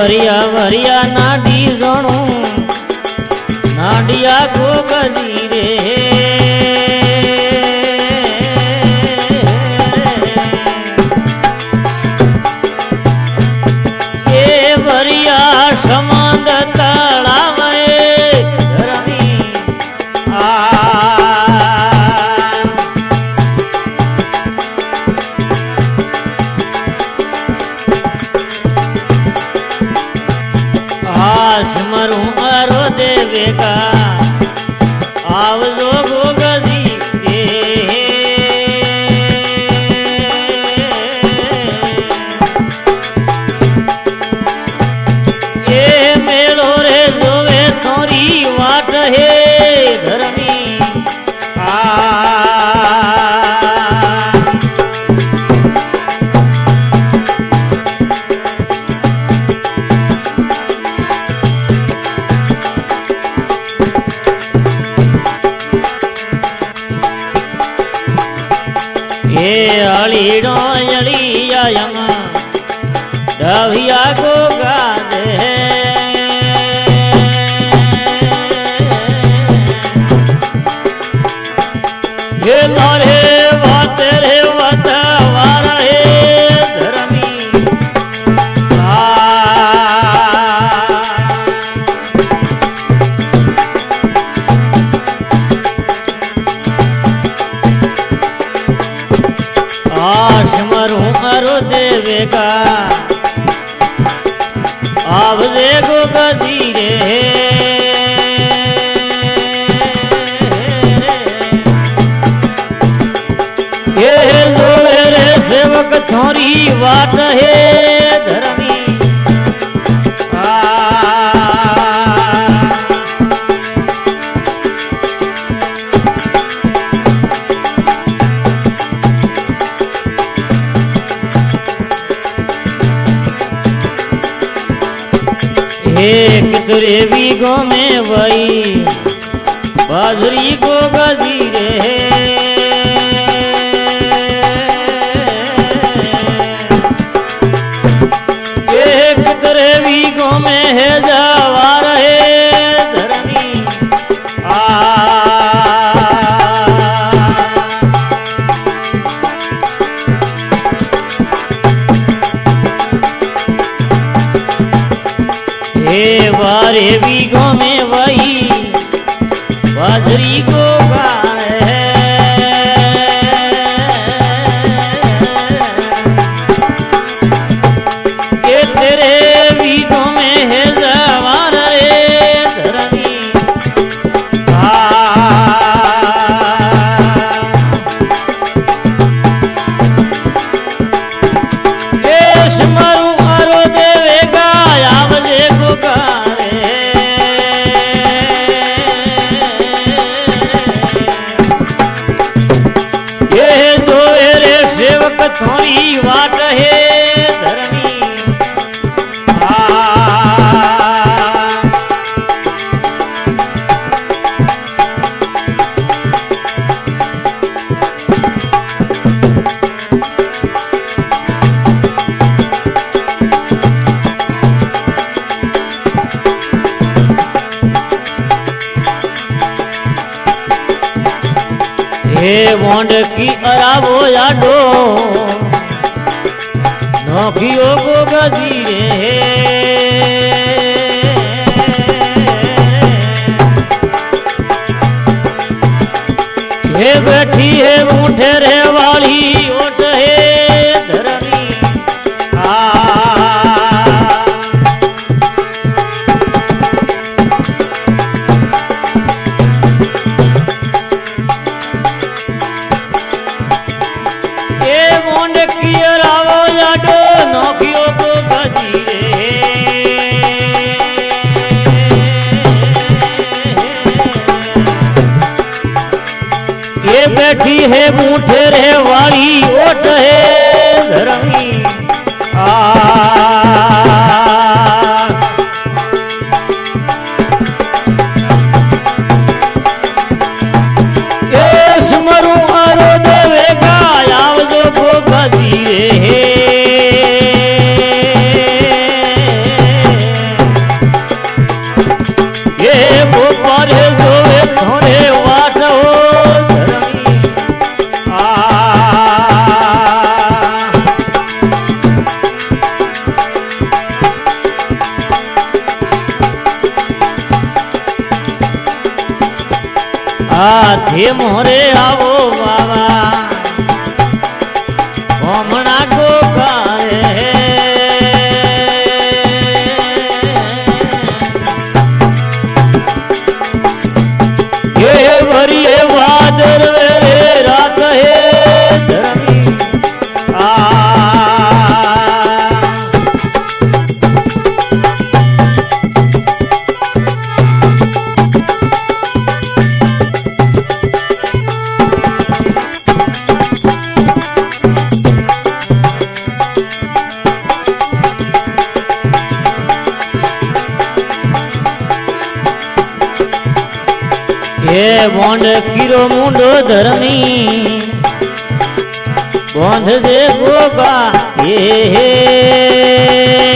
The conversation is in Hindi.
वरिया वरिया नाडी जणू नाडिया को गजी रे ये वरिया समंद तलाव धरणी मरू अरो देवेगा आवजो गोगजी ये मेलो रे जोवे थोरी वाट है धरमी अलीडो अलिया यमा दविया को गादे ये तारे बात रे बतवार है धरमी मरू मरो देवेगा अब देखो गजी रे ये जो मेरे सेवक थोड़ी बात है धरमी एक तुरे बीघों में वही बाजरी को गजी रे एक तुरे बीघों में है जवार है धरमी बारे बीघों में वही बाजरी को गाए ये तेरे बीघों में है जवार रे धरमी ये स्मरू अरो देवेगा आवजे को थोड़ी बात है धरमी हे मोंड की अरावो याडो नौकियो को गजी रे हे बैठी है मुठे रे वाली ओट है धरमी बैठी है मुठे रे वाली ओट है धरमी स्मरू अरो देवेगा आवजो को गजी रे हाथे मोरे आवो बाबा भमणा को करे ये भरिए वादर रे रात है धर्मी ये बोंड किरो मुंडो धर्मी बोंध से गोगा ये